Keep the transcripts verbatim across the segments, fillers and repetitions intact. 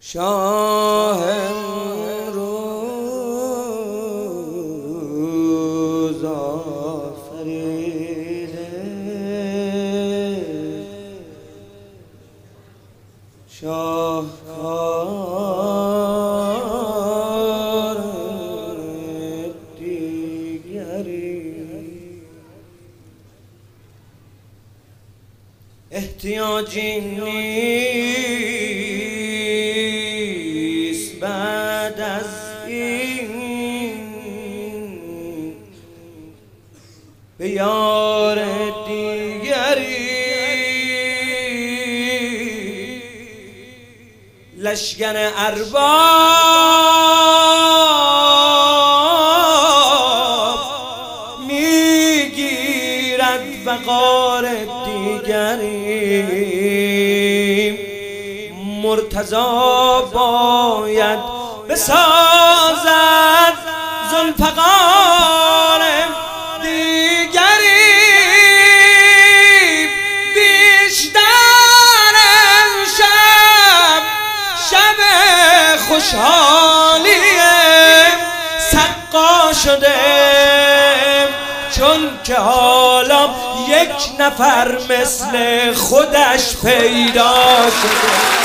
شاه امروز آفریده، شاهکار دیگری احتیاجی نیست بعد از این به یار دیگری. لشکر ارباب میگیرد وقار دیگری. مرتضی باید بسازد ذوالفقار دیگری. بیشتر امشب شب خوشحالی سقا شده، چون که حالا یک نفر مثل خودش پیدا شده.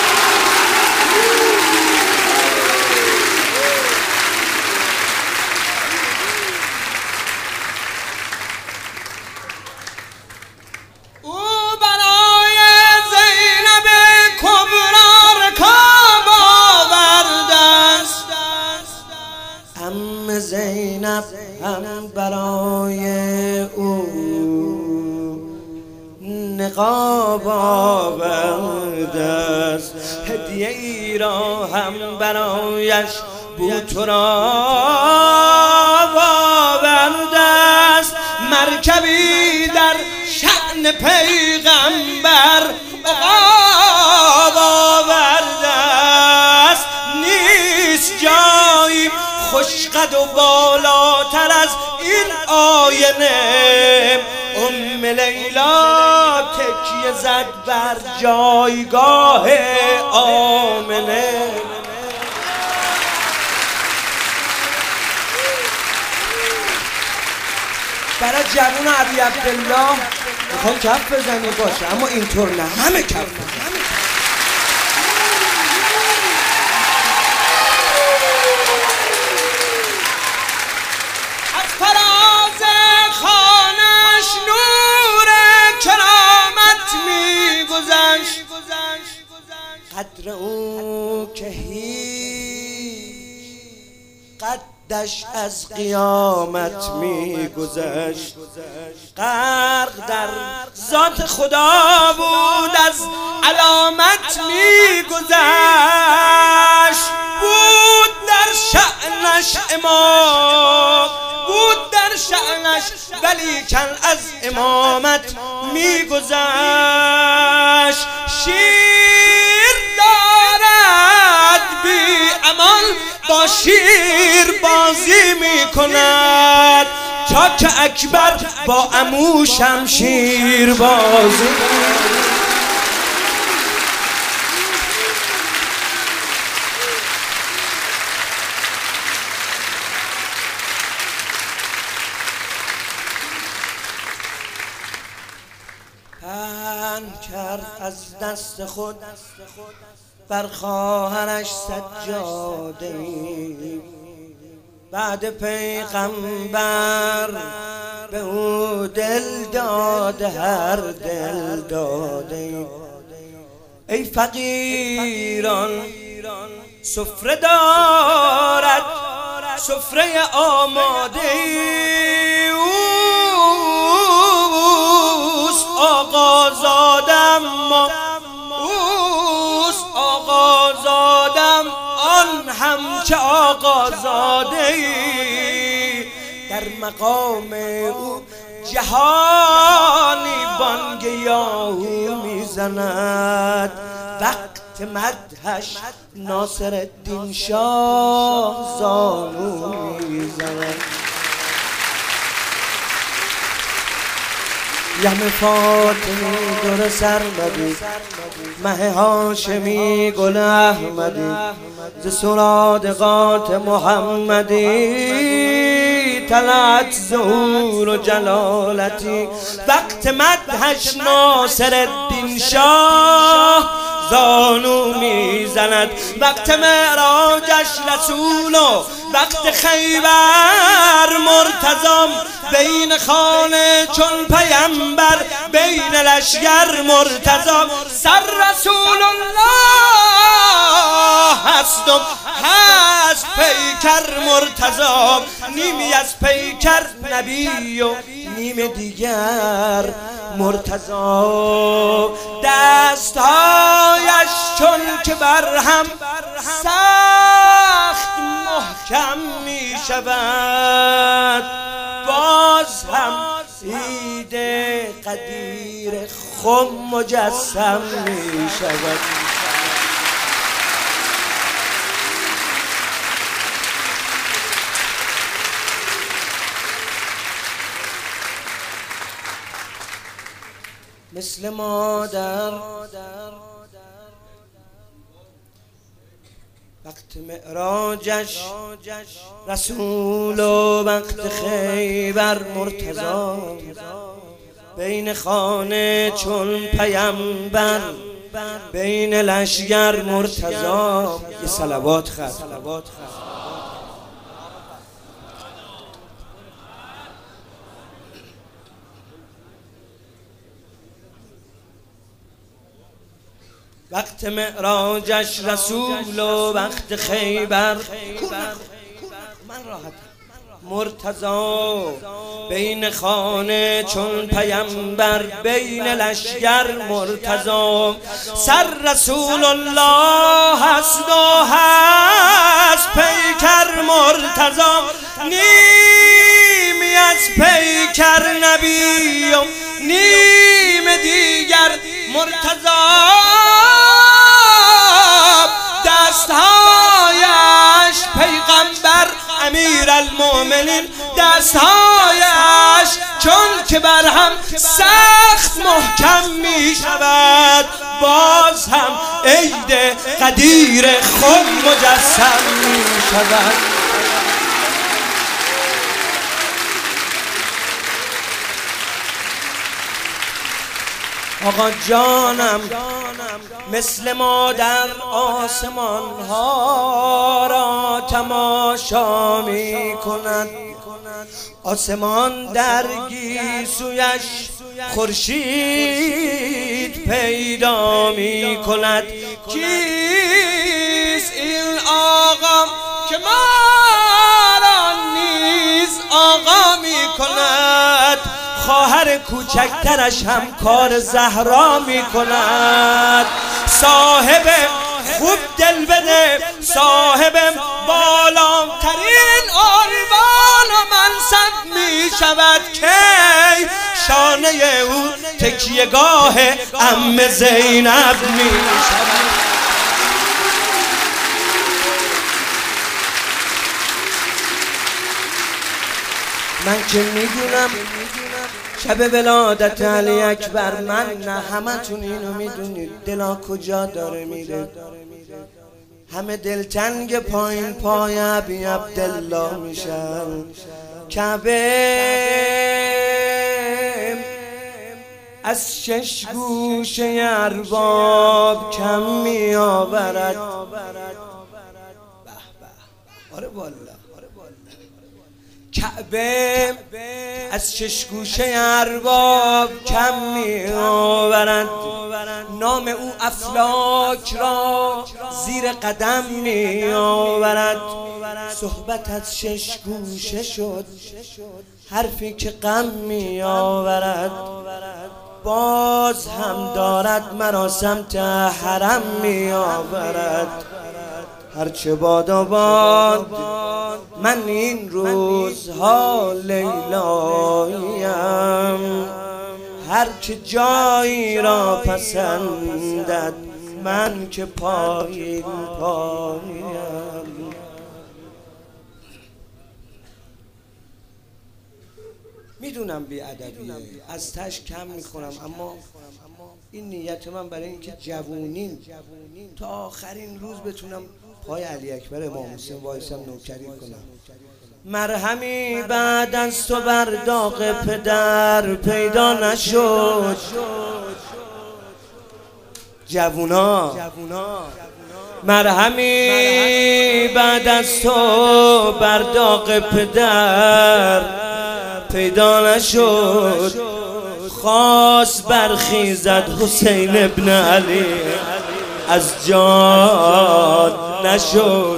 او برای زینب کبرا رکاب آورده است، عم زینب هم برای او نقاب آورده است. هدیه ای را هم برایش بوتراب آورده است. مرکبی در شأن پیغمبر عقاب آورده است. نیست جایی خوشقد و بالاتر از این آینه. ام لیلا تکیه زد بر جایگاه آمنه. برای جوون عبی عبدالله میخوام کف بزنی باشه، اما اینطور نه، همه کف بزنی. از فراز خانش نور کرامت میگذشت، قدر او که هیچ قدش از قیامت میگذشت. غرق در ذات خدا بود، از علامت میگذشت. بود در شأنش امام، بود در شأنش ولیکن از امامت میگذشت. شیر دارد بی امان با شیر بازی میکند، تا که اکبر با عمو شمشیر بازی. پهن کرد از دست خود بر خواهرش سجاده، بعد پیغمبر به او دل داده، هر دل داده. ای فقیران سفره دارد سفره آماده، اوست آقازادم ما، اوست آقازادم آن همچه آقازاده. در مقام او جهانی بانگ یاهو میزند، وقت مدحش ناصر الدین شاه زانو میزند. یم فاطمی دور سرمدی مه هاشمی گل احمدی ز سرادقات محمدی طلعت ظهور و جلالتی وقت مدحش ناصر الدین شاه زانو میزند وقت معراجش رسول و وقت خیبر مرتضام بین خانه چون پیمبر بین لشگر مرتضام سر رسول الله هستم هست پیکر مرتضام نیمی از پیکر نبی و نیم دیگر مرتضی دستهایش چون که برهم سخت محکم می شود باز هم عید قدیر خم مجسم می شود مثل مادر وقت معراجش رسول و وقت خیبر مرتضی بین خانه چون پیمبر بین لشگر مرتضی یه صلوات خط وقت معراجش رسول و وقت خیبر من راحتم مرتضی بین خانه چون پیمبر بین لشگر مرتضی سر رسول الله هست و هست پیکر مرتضی نیمی از پیکر نبی و نیم دیگر مرتضی دستهایش پیغمبر امیر المؤمنین دستهایش چون که برهم سخت محکم می شود باز هم عید قدیر خود مجسم می شود آقا جانم مثل مادر آسمان ها را تماشا می کند آسمان در گیسویش خورشید پیدا می کند کیست این آقا که ما را نیز آقا می کند خواهر کوچکترش هم کار زهرا می کند صاحب خوب دل بده صاحب بالاترین عنوان و منصب می شود که شانه او تکیهگاه عم زینب می شود من که میدونم شب ولادت علی اکبر من نه همه تون اینو میدونید دلا کجا داره میره همه دلتنگ پایین پای ابی عبدالله میشن کعبه از شش گوشه ارباب کم می آورد آره والا کعبه از شش گوشه ارباب کم می آورد نام او افلاک را زیر قدم می آورد صحبت از شش گوشه شد حرفی که غم می آورد باز هم دارد مرا سمت حرم می آورد هرچه باد و باد من این روزها لیلاییم هرچه جایی را پسندد من که پایین پاییم میدونم بی‌ادبیه، از تش کم میکنم، اما این نیت من برای اینکه جوونین تا آخرین روز بتونم پای علی اکبر امام حسین وایسم نوکری کنم. مرهمی بعد از تو بر داغ پدر پیدا نشد. جوونا مرهمی بعد از تو بر داغ پدر پیدا نشد. خواست برخیزد حسین ابن علی از جان نشد.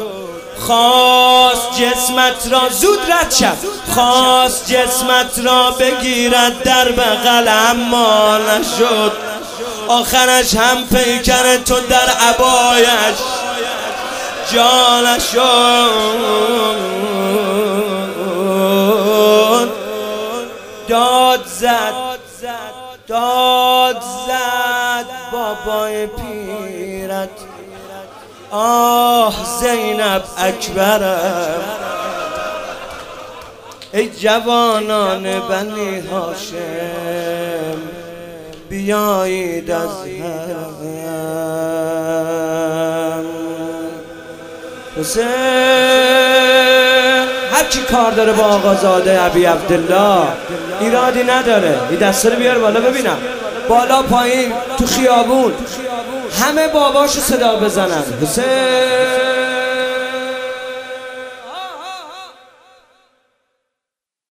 خواست جسمت را زود رد شد، خواست جسمت را بگیرد در بغل اما نشد. آخرش هم پیکر تو در عبایش جا نشد. داد زد داد زد بابای پیرت، آه زینب اکبرم. ای جوانان بنی هاشم بیایید از هم. حسین هر کی کار داره با آقازاده ابی عبدالله ایرادی نداره. این دسته رو بیار بالا ببینم، بالا پایین تو خیابون همه باباشو صدا بزنن. حسین